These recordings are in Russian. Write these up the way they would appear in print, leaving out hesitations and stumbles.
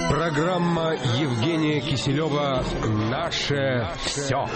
Программа Евгения Киселева «Наше все».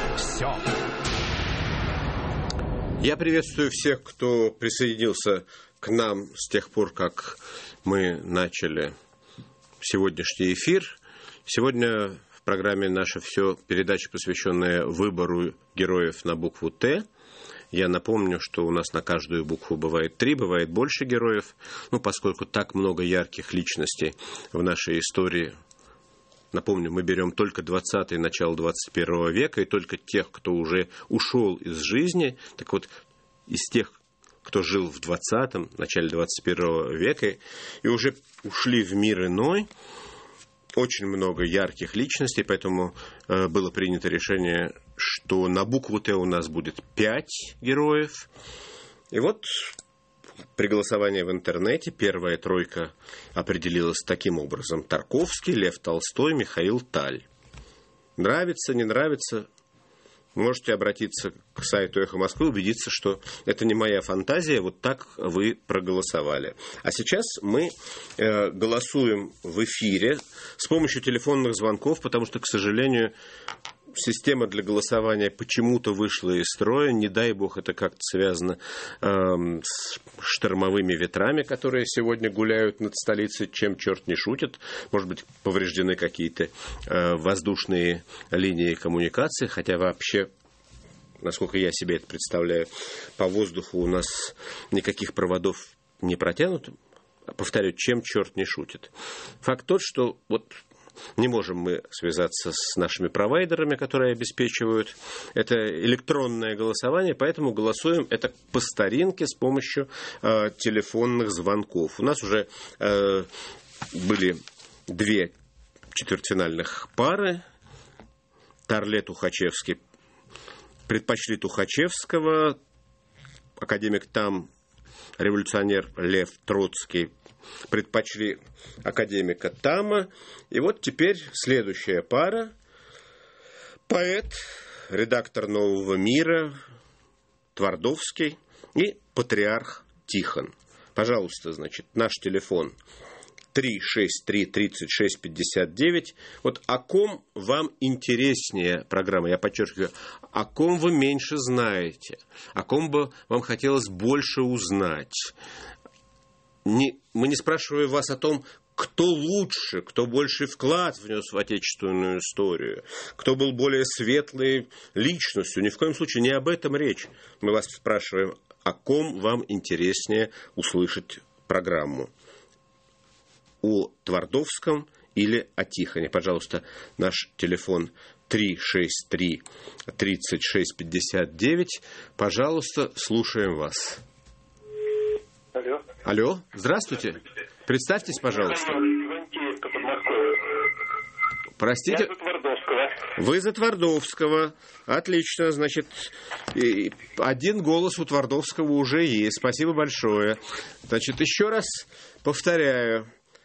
Я приветствую всех, кто присоединился к нам с тех пор, как мы начали сегодняшний эфир. Сегодня в программе «Наше все» передача, посвященная выбору героев на букву «Т». Я напомню, что у нас на каждую букву бывает 3, бывает больше героев. Поскольку так много ярких личностей в нашей истории. Напомню, мы берем только 20-й, начало 21 века, и только тех, кто уже ушел из жизни. Так вот, из тех, кто жил в 20-м, начале 21 века, и уже ушли в мир иной, очень много ярких личностей, поэтому было принято решение, что на букву «Т» у нас будет 5 героев. И вот при голосовании в интернете первая тройка определилась таким образом: Тарковский, Лев Толстой, Михаил Таль. Нравится, не нравится, можете обратиться к сайту «Эхо Москвы», убедиться, что это не моя фантазия, вот так вы проголосовали. А сейчас мы голосуем в эфире с помощью телефонных звонков, потому что, к сожалению, система для голосования почему-то вышла из строя. Не дай бог, это как-то связано с штормовыми ветрами, которые сегодня гуляют над столицей, чем черт не шутит. Может быть, повреждены какие-то воздушные линии коммуникации, хотя вообще, насколько я себе это представляю, по воздуху у нас никаких проводов не протянуто. Повторю, чем черт не шутит. Факт тот, что вот не можем мы связаться с нашими провайдерами, которые обеспечивают это электронное голосование, поэтому голосуем это по старинке с помощью телефонных звонков. У нас уже были 2 четвертьфинальных пары. Тарле, Тухачевский. Предпочли Тухачевского. Академик Там, революционер Лев Троцкий, предпочли академика Тама. И вот теперь следующая пара. Поэт, редактор «Нового мира» Твардовский и патриарх Тихон. Пожалуйста, значит, наш телефон 363-36-59. Вот о ком вам интереснее программа? Я подчеркиваю, о ком вы меньше знаете, о ком бы вам хотелось больше узнать. Мы не спрашиваем вас о том, кто лучше, кто больший вклад внес в отечественную историю, кто был более светлой личностью. Ни в коем случае не об этом речь. Мы вас спрашиваем, о ком вам интереснее услышать программу. О Твардовском или о Тихоне. Пожалуйста, наш телефон 363-36-59. Пожалуйста, слушаем вас. Алло. Алло, здравствуйте. Представьтесь, пожалуйста. Простите. Я за Твардовского. Вы за Твардовского. Отлично, значит, 1 голос у Твардовского уже есть. Спасибо большое. Значит, еще раз повторяю.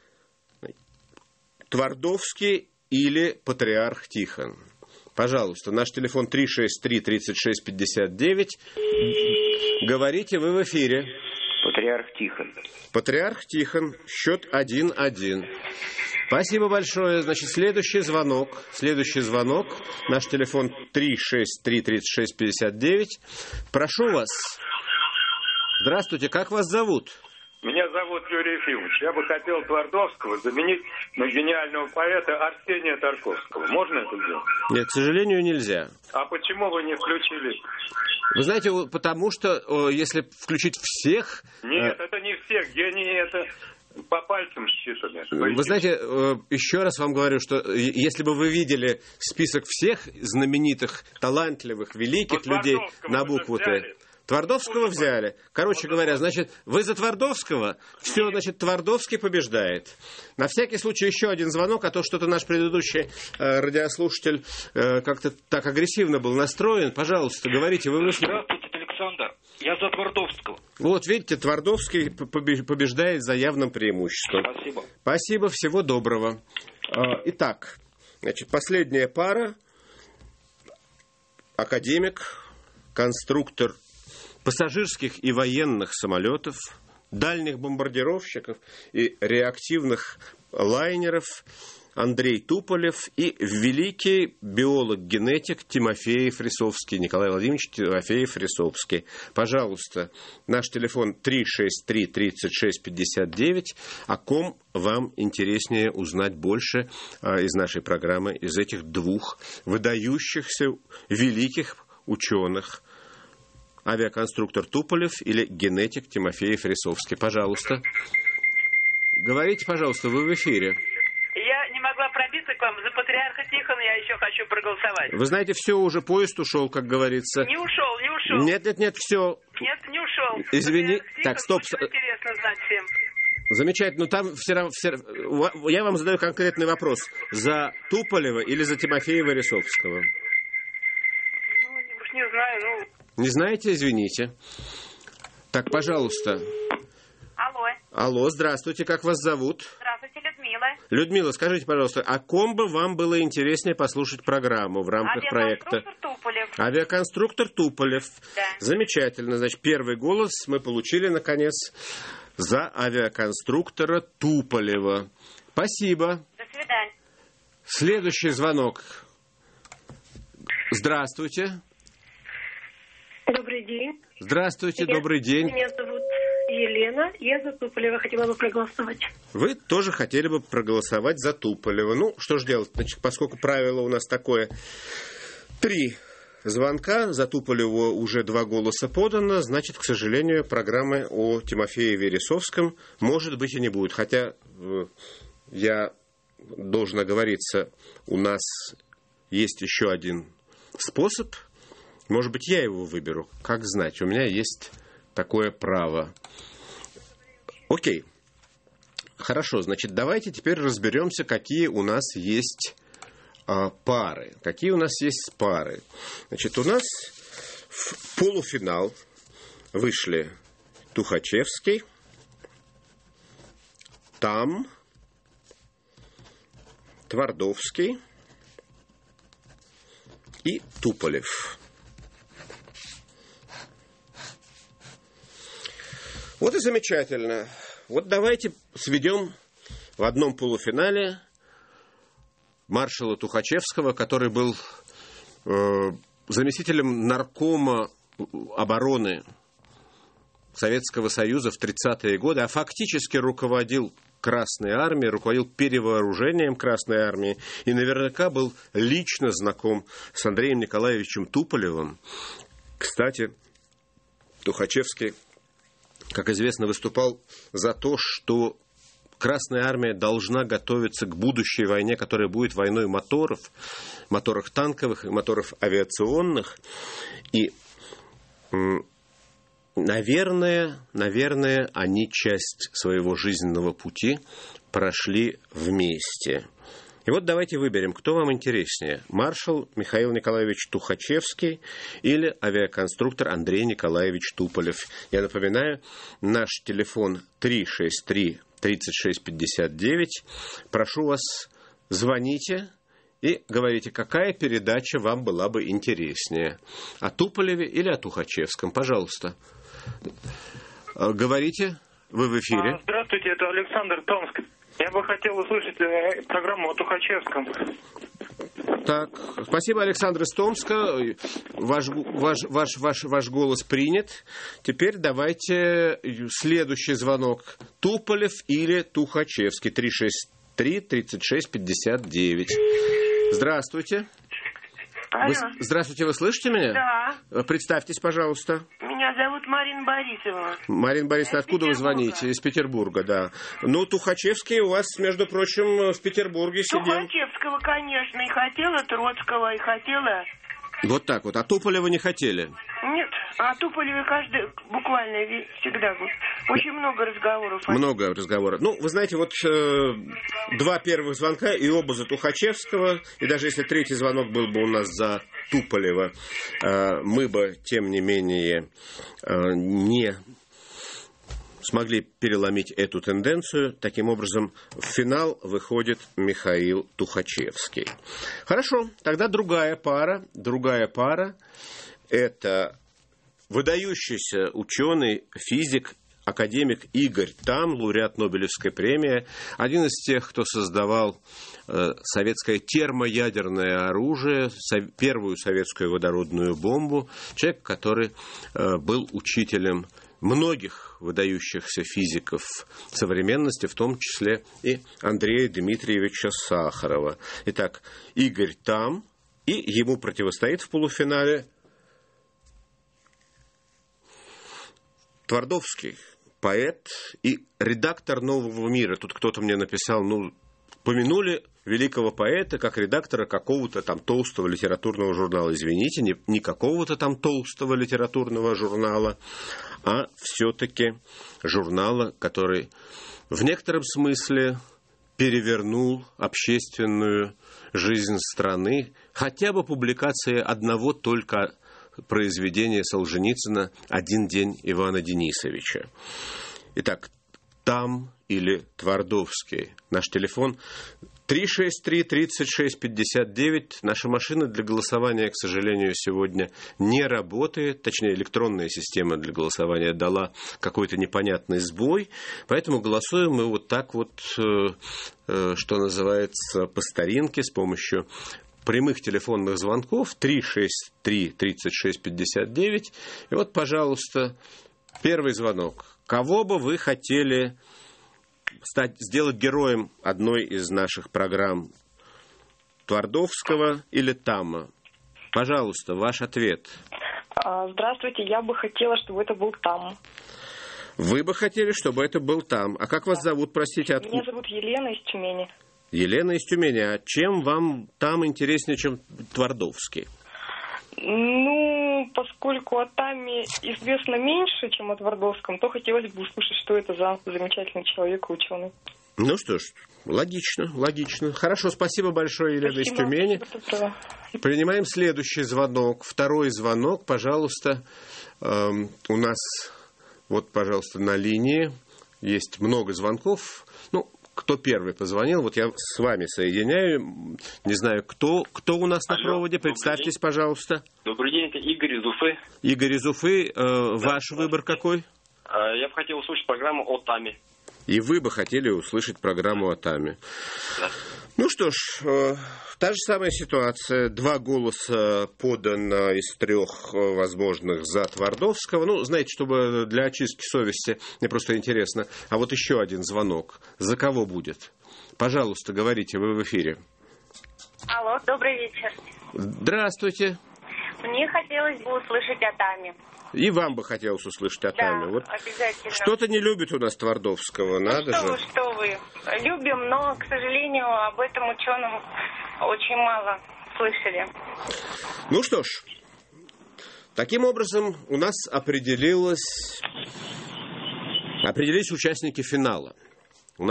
Твардовский или патриарх Тихон? Пожалуйста, наш телефон 363-36-59. Говорите, вы в эфире. Патриарх Тихон. Патриарх Тихон. Счет 1-1. Спасибо большое. Значит, следующий звонок. Наш телефон 363-36-59. Прошу вас. Здравствуйте, как вас зовут? Меня зовут Юрий Ефимович. Я бы хотел Твардовского заменить на гениального поэта Арсения Тарковского. Можно это сделать? Нет, к сожалению, нельзя. А почему вы не включили? Вы знаете, потому что если включить всех... Нет, это не всех. Гении это по пальцам считаны. Вы знаете, еще раз вам говорю, что если бы вы видели список всех знаменитых, талантливых, великих людей на букву «Т», Твардовского взяли. Короче говоря, значит, вы за Твардовского? Все, значит, Твардовский побеждает. На всякий случай еще один звонок, а то что-то наш предыдущий радиослушатель как-то так агрессивно был настроен. Пожалуйста, говорите, вы в эфире. Здравствуйте, Александр. Я за Твардовского. Вот, видите, Твардовский побеждает за явным преимуществом. Спасибо. Спасибо, всего доброго. Итак, значит, последняя пара. Академик, конструктор пассажирских и военных самолетов, дальних бомбардировщиков и реактивных лайнеров, Андрей Туполев и великий биолог-генетик Тимофеев-Рисовский, Николай Владимирович Тимофеев-Рисовский. Пожалуйста, наш телефон 363-36-59. О ком вам интереснее узнать больше из нашей программы, из этих двух выдающихся великих ученых? Авиаконструктор Туполев или генетик Тимофеев-Рисовский? Пожалуйста. Говорите, пожалуйста, вы в эфире. Я не могла пробиться к вам. За патриарха Тихона я еще хочу проголосовать. Вы знаете, все, уже поезд ушел, как говорится. Не ушел. Нет, все. Нет, не ушел. Извини. Так, стоп. Интересно знать всем. Замечательно, но там все равно... Я вам задаю конкретный вопрос. За Туполева или за Тимофеева-Рисовского? Уж не знаю, Не знаете? Извините. Так, пожалуйста. Алло, здравствуйте, как вас зовут? Здравствуйте, Людмила. Людмила, скажите, пожалуйста, о ком бы вам было интереснее послушать программу в рамках проекта? Авиаконструктор Туполев. Да. Замечательно. Значит, первый голос мы получили, наконец, за авиаконструктора Туполева. Спасибо. До свидания. Следующий звонок. Здравствуйте. Добрый день. Здравствуйте, добрый день. Меня зовут Елена. Я за Туполева хотела бы проголосовать. Вы тоже хотели бы проголосовать за Туполева. Ну, что же делать? Значит, поскольку правило у нас такое: 3 звонка, за Туполева уже 2 голоса подано, значит, к сожалению, программы о Тимофееве-Рисовском, может быть, и не будет. Хотя, я должен оговориться, у нас есть еще один способ. Может быть, я его выберу. Как знать, у меня есть такое право. Окей. Хорошо, значит, давайте теперь разберемся, какие у нас есть пары. Какие у нас есть пары? Значит, у нас в полуфинал вышли Тухачевский, Там, Твардовский и Туполев. Вот и замечательно. Вот давайте сведем в одном полуфинале маршала Тухачевского, который был заместителем наркома обороны Советского Союза в 30-е годы, а фактически руководил Красной армией, руководил перевооружением Красной армии и наверняка был лично знаком с Андреем Николаевичем Туполевым. Кстати, Тухачевский, как известно, выступал за то, что Красная армия должна готовиться к будущей войне, которая будет войной моторов танковых и моторов авиационных. И, наверное, они часть своего жизненного пути прошли вместе. И вот давайте выберем, кто вам интереснее: маршал Михаил Николаевич Тухачевский или авиаконструктор Андрей Николаевич Туполев. Я напоминаю, наш телефон 363-36-59. Прошу вас, звоните и говорите, какая передача вам была бы интереснее: о Туполеве или о Тухачевском. Пожалуйста. Говорите, вы в эфире. Здравствуйте, это Александр, Томск. Я бы хотел услышать программу о Тухачевском. Так, спасибо, Александр из Томска. Ваш голос принят. Теперь давайте следующий звонок. Туполев или Тухачевский? 363-36-59. Здравствуйте. Здравствуйте, вы слышите меня? Да. Представьтесь, пожалуйста. Меня зовут Марина Борисовна. Марина Борисовна, откуда вы звоните? Из Петербурга, да. Ну, Тухачевский у вас, между прочим, в Петербурге сидел. Тухачевского, конечно, и хотела Троцкого, и хотела... Вот так вот. А Туполева не хотели? Нет, о Туполеве каждый буквально всегда очень много разговоров. Много разговоров. Ну, вы знаете, вот 2 первых звонка, и оба за Тухачевского, и даже если 3-й звонок был бы у нас за Туполева, мы бы, тем не менее, не смогли переломить эту тенденцию. Таким образом, в финал выходит Михаил Тухачевский. Хорошо, тогда другая пара. Это выдающийся ученый, физик, академик Игорь Там, лауреат Нобелевской премии, один из тех, кто создавал советское термоядерное оружие, первую советскую водородную бомбу, человек, который был учителем многих выдающихся физиков современности, в том числе и Андрея Дмитриевича Сахарова. Итак, Игорь Там, и ему противостоит в полуфинале Твардовский, поэт и редактор «Нового мира». Тут кто-то мне написал, помянули великого поэта как редактора какого-то там толстого литературного журнала. Извините, не какого-то там толстого литературного журнала, а все-таки журнала, который в некотором смысле перевернул общественную жизнь страны, хотя бы публикация одного только произведения Солженицына «Один день Ивана Денисовича». Итак, Там или Твардовский. Наш телефон 363-36-59. Наша машина для голосования, к сожалению, сегодня не работает. Точнее, электронная система для голосования дала какой-то непонятный сбой. Поэтому голосуем мы вот так вот, что называется, по старинке, с помощью прямых телефонных звонков 363-36-59. И вот, пожалуйста, первый звонок. Кого бы вы хотели сделать героем одной из наших программ? Твардовского или Тама? Пожалуйста, ваш ответ. Здравствуйте, я бы хотела, чтобы это был Там. Вы бы хотели, чтобы это был Там. А как вас зовут, простите? Меня зовут Елена из Тюмени. Елена из Тюмени. А чем вам Там интереснее, чем Твардовский? Поскольку о Таме известно меньше, чем о Твардовском, то хотелось бы услышать, что это за замечательный человек и ученый. Ну что ж, логично. Хорошо, спасибо большое, Елена из Тюмени. Принимаем следующий звонок. Второй звонок, пожалуйста. У нас, вот, пожалуйста, на линии есть много звонков. Кто первый позвонил, вот я с вами соединяю. Не знаю, кто у нас на проводе. Представьтесь, пожалуйста. Добрый день, это Игорь из Уфы. Игорь из Уфы. Ваш выбор какой? Я бы хотел услышать программу о Таме. И вы бы хотели услышать программу о Таме. Да. Ну что ж, та же самая ситуация. 2 голоса подано из 3 возможных за Твардовского. Знаете, чтобы для очистки совести, мне просто интересно. А вот еще один звонок. За кого будет? Пожалуйста, говорите, вы в эфире. Алло, добрый вечер. Здравствуйте. Мне хотелось бы услышать о Таме. И вам бы хотелось услышать о Таме. Да, обязательно. Что-то не любит у нас Твардовского, надо же. Что вы. Любим, но, к сожалению, об этом ученом очень мало слышали. Ну что ж, таким образом у нас определились участники финала. В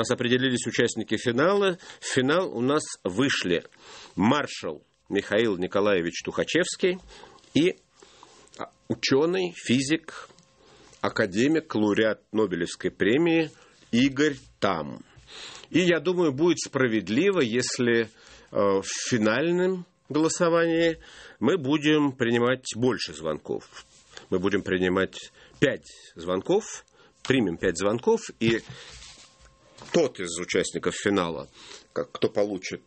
финал у нас вышли маршал Михаил Николаевич Тухачевский и ученый, физик, академик, лауреат Нобелевской премии Игорь Там. И я думаю, будет справедливо, если в финальном голосовании мы будем принимать больше звонков. Мы будем принимать 5 звонков, примем 5 звонков, и тот из участников финала, кто получит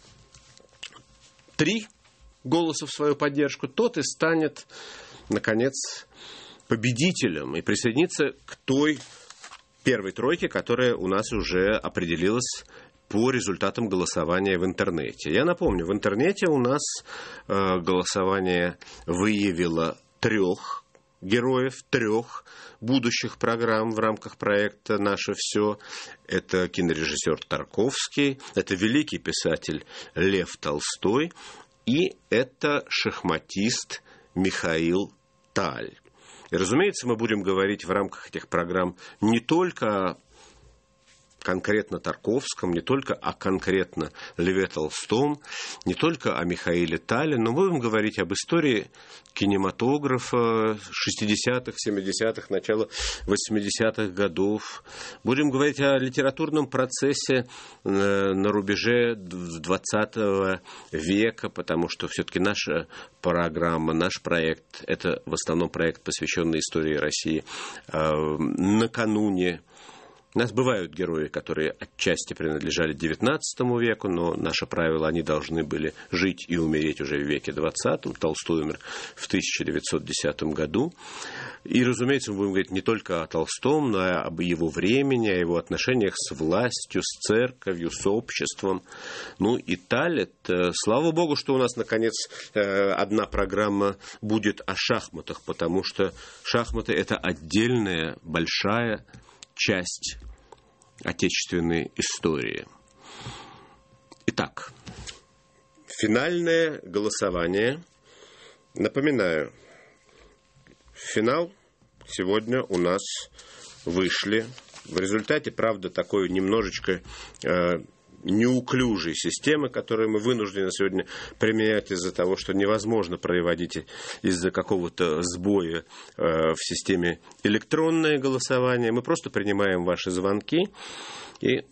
3 голоса в свою поддержку, тот и станет, наконец, победителем и присоединиться к той первой тройке, которая у нас уже определилась по результатам голосования в интернете. Я напомню, в интернете у нас голосование выявило 3 героев, 3 будущих программ в рамках проекта «Наше все». Это кинорежиссер Тарковский, это великий писатель Лев Толстой и это шахматист Михаил Таль. И, разумеется, мы будем говорить в рамках этих программ не только о конкретно Тарковском, не только о конкретно Льве Толстом, не только о Михаиле Тале, но будем говорить об истории кинематографа 60-х, 70-х, начала 80-х годов. Будем говорить о литературном процессе на рубеже 20 века, потому что все-таки наша программа, наш проект, это в основном проект, посвященный истории России. Накануне у нас бывают герои, которые отчасти принадлежали XIX веку, но наше правило, они должны были жить и умереть уже в веке XX. Толстой умер в 1910 году. И, разумеется, мы будем говорить не только о Толстом, но и об его времени, о его отношениях с властью, с церковью, с обществом. Ну и Талет. Слава богу, что у нас, наконец, одна программа будет о шахматах, потому что шахматы – это отдельная, большая часть отечественной истории. Итак, финальное голосование. Напоминаю, в финал сегодня у нас вышли. В результате, правда, такой немножечко неуклюжей системы, которую мы вынуждены сегодня применять из-за того, что невозможно проводить из-за какого-то сбоя в системе электронное голосование. Мы просто принимаем ваши звонки, и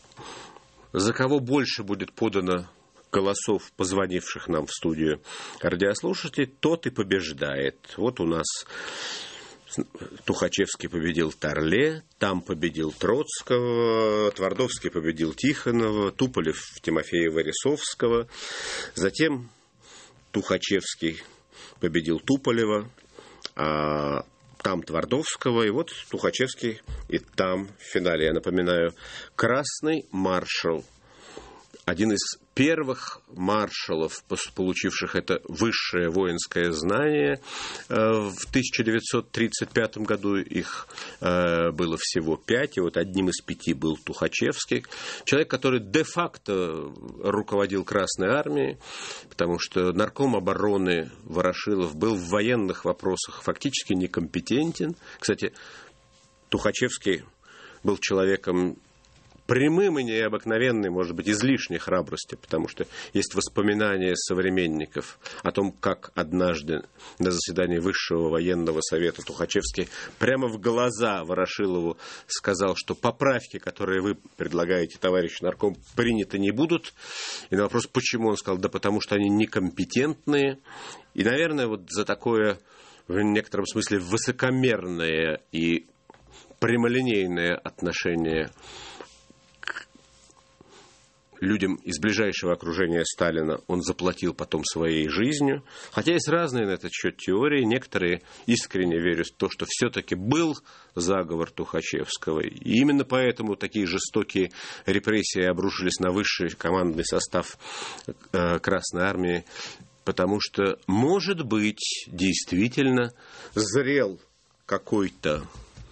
за кого больше будет подано голосов, позвонивших нам в студию радиослушателей, тот и побеждает. Вот у нас Тухачевский победил Тарле, там победил Троцкого, Твардовский победил Тихонова, Туполев Тимофея Варисовского, затем Тухачевский победил Туполева, а там Твардовского, и вот Тухачевский и там в финале. Я напоминаю, красный маршал, один из первых маршалов, получивших это высшее воинское знание. В 1935 году их было всего 5, и вот одним из 5 был Тухачевский. Человек, который де-факто руководил Красной армией, потому что нарком обороны Ворошилов был в военных вопросах фактически некомпетентен. Кстати, Тухачевский был человеком прямым и необыкновенной, может быть, излишней храбрости, потому что есть воспоминания современников о том, как однажды на заседании Высшего военного совета Тухачевский прямо в глаза Ворошилову сказал, что поправки, которые вы предлагаете, товарищ нарком, приняты не будут. И на вопрос, почему, он сказал, да потому что они некомпетентные. И, наверное, вот за такое в некотором смысле высокомерное и прямолинейное отношение людям из ближайшего окружения Сталина он заплатил потом своей жизнью. Хотя есть разные на этот счет теории. Некоторые искренне верят в то, что все-таки был заговор Тухачевского. И именно поэтому такие жестокие репрессии обрушились на высший командный состав Красной армии. Потому что, может быть, действительно зрел какой-то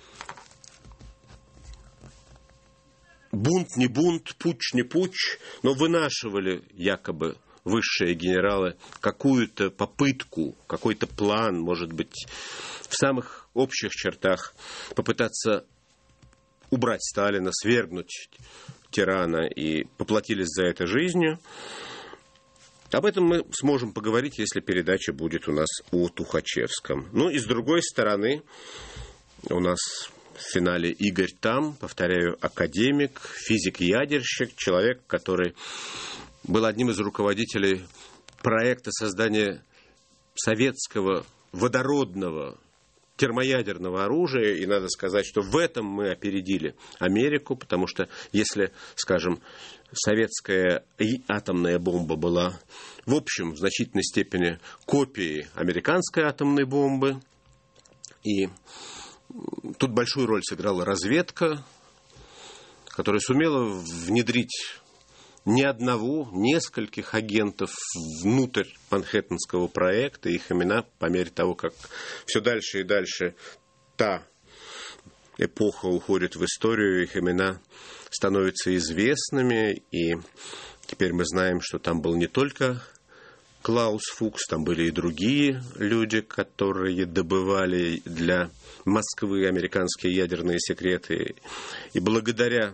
бунт не бунт, путч не путч, но вынашивали якобы высшие генералы какую-то попытку, какой-то план, может быть, в самых общих чертах попытаться убрать Сталина, свергнуть тирана, и поплатились за это жизнью. Об этом мы сможем поговорить, если передача будет у нас о Тухачевском. Ну и с другой стороны, у нас в финале Игорь Там, повторяю, академик, физик-ядерщик, человек, который был одним из руководителей проекта создания советского водородного термоядерного оружия. И надо сказать, что в этом мы опередили Америку, потому что если, скажем, советская атомная бомба была, в общем, в значительной степени копией американской атомной бомбы, и тут большую роль сыграла разведка, которая сумела внедрить не одного, нескольких агентов внутрь Манхэттенского проекта. Их имена, по мере того, как все дальше и дальше та эпоха уходит в историю, их имена становятся известными. И теперь мы знаем, что там был не только Клаус Фукс, там были и другие люди, которые добывали для Москвы американские ядерные секреты. И благодаря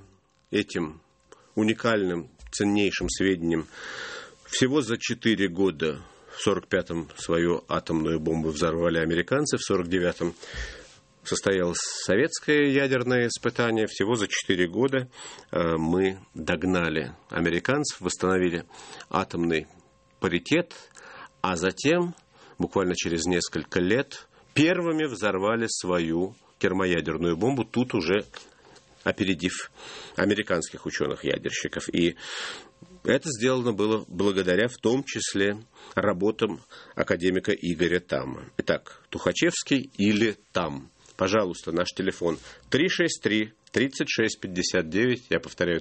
этим уникальным, ценнейшим сведениям. Всего за 4 года, в 1945-м свою атомную бомбу взорвали американцы, в 1949-м состоялось советское ядерное испытание. Всего за 4 года мы догнали американцев, восстановили атомный паритет, а затем, буквально через несколько лет, первыми взорвали свою термоядерную бомбу, тут уже опередив американских ученых-ядерщиков. И это сделано было благодаря, в том числе, работам академика Игоря Тамма. Итак, Тухачевский или Тамм? Пожалуйста, наш телефон 363-3659. Я повторяю,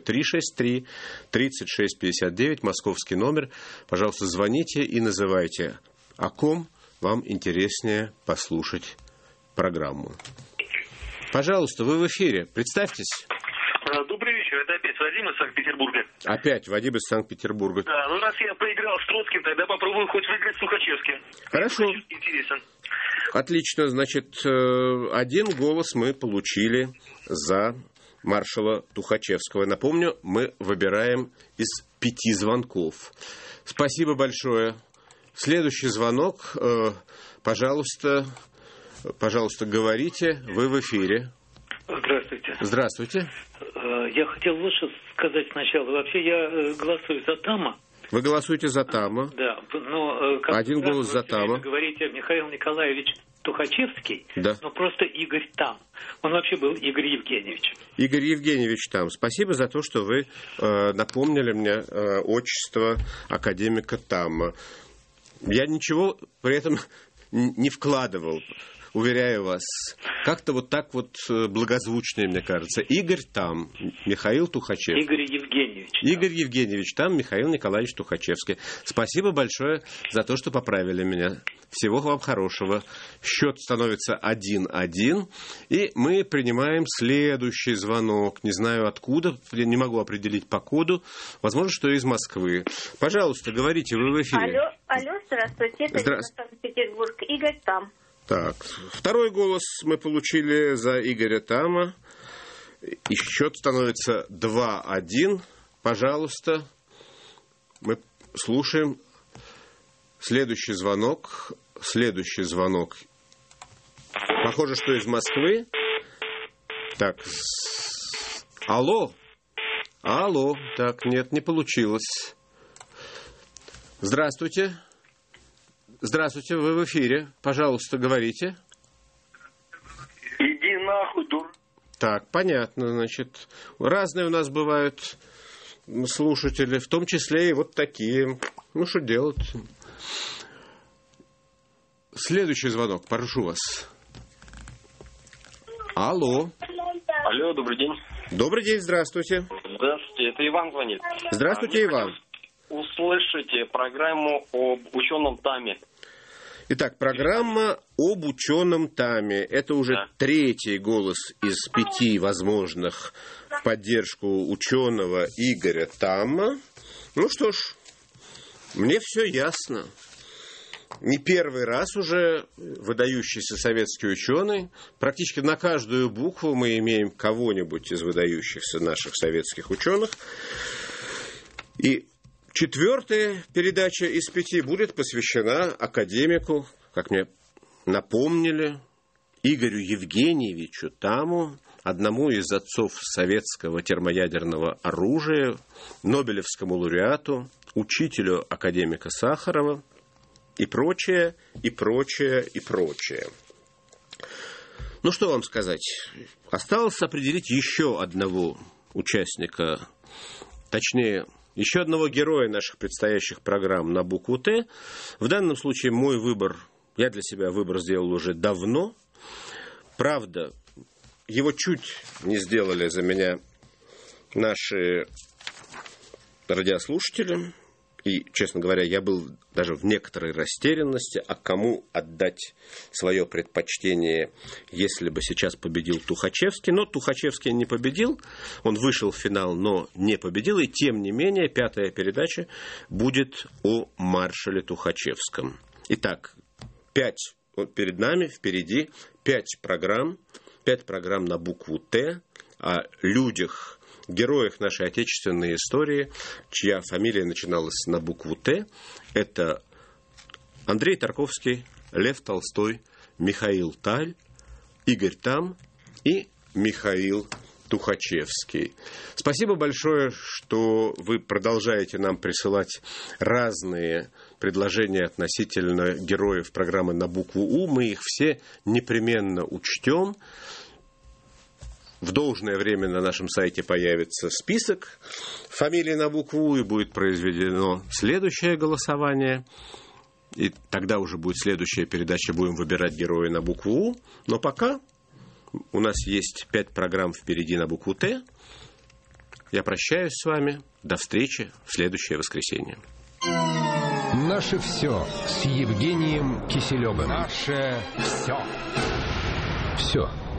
363-3659, московский номер. Пожалуйста, звоните и называйте, о ком вам интереснее послушать программу. Пожалуйста, вы в эфире. Представьтесь. Добрый вечер. Это опять Вадим из Санкт-Петербурга. Опять Вадим из Санкт-Петербурга. Да, ну раз я поиграл с Троцким, тогда попробую хоть выиграть с Тухачевским. Хорошо. Интересен. Отлично. Значит, 1 голос мы получили за маршала Тухачевского. Напомню, мы выбираем из 5 звонков. Спасибо большое. Следующий звонок. Пожалуйста, говорите. Вы в эфире. Здравствуйте. Здравствуйте. Я хотел лучше сказать сначала. Вообще я голосую за Тамма. Вы голосуете за Тамма? Да, но... 1 голос за Тамма. Вы говорите, Михаил Николаевич Тухачевский, да. Но просто Игорь Тамм. Он вообще был Игорь Евгеньевич. Игорь Евгеньевич Тамм. Спасибо за то, что вы напомнили мне отчество академика Тамма. Я ничего при этом не вкладывал, уверяю вас. Как-то вот так вот благозвучнее, мне кажется. Игорь Тамм, Михаил Тухачевский. Игорь Евгеньевич. Игорь Евгеньевич Тамм, Михаил Николаевич Тухачевский. Спасибо большое за то, что поправили меня. Всего вам хорошего. Счет становится 1-1. И мы принимаем следующий звонок. Не знаю откуда, не могу определить по коду. Возможно, что из Москвы. Пожалуйста, говорите, вы в эфире. Алло, здравствуйте. Это Санкт-Петербург. Игорь Тамм. Так, 2 голос мы получили за Игоря Тамма. И счет становится 2-1. Пожалуйста, мы слушаем следующий звонок. Похоже, что из Москвы. Так, алло. Так, нет, не получилось. Здравствуйте. Здравствуйте, вы в эфире. Пожалуйста, говорите. Иди нахуй, дур. Так, понятно, значит. Разные у нас бывают слушатели, в том числе и вот такие. Ну, что делать? Следующий звонок, прошу вас. Алло. Алло, добрый день. Добрый день, здравствуйте. Здравствуйте, это Иван звонит. Здравствуйте, Иван. Услышите программу об ученом Тамме. Итак, программа об ученом Тамме. Это уже 3-й голос из 5 возможных в поддержку ученого Игоря Тамма. Ну что ж, мне все ясно. Не первый раз уже выдающийся советский ученый. Практически на каждую букву мы имеем кого-нибудь из выдающихся наших советских ученых. И 4-я передача из 5 будет посвящена академику, как мне напомнили, Игорю Евгеньевичу Тамму, одному из отцов советского термоядерного оружия, нобелевскому лауреату, учителю академика Сахарова и прочее, и прочее, и прочее. Ну, что вам сказать? Осталось определить еще одного участника, точнее, еще одного героя наших предстоящих программ на букву «Т». В данном случае мой выбор, я для себя выбор сделал уже давно. Правда, его чуть не сделали за меня наши радиослушатели. И, честно говоря, я был даже в некоторой растерянности, а кому отдать свое предпочтение, если бы сейчас победил Тухачевский. Но Тухачевский не победил, он вышел в финал, но не победил. И, тем не менее, 5-я передача будет о маршале Тухачевском. Итак, 5 перед нами, впереди 5 программ на букву «Т», о людях героях нашей отечественной истории, чья фамилия начиналась на букву «Т». Это Андрей Тарковский, Лев Толстой, Михаил Таль, Игорь Там и Михаил Тухачевский. Спасибо большое, что вы продолжаете нам присылать разные предложения относительно героев программы «На букву У». Мы их все непременно учтем. В должное время на нашем сайте появится список фамилий на букву У, и будет произведено следующее голосование. И тогда уже будет следующая передача, будем выбирать героя на букву У. Но пока у нас есть 5 программ впереди на букву Т. Я прощаюсь с вами. До встречи в следующее воскресенье. Наше все с Евгением Киселевым. Наше все. Все.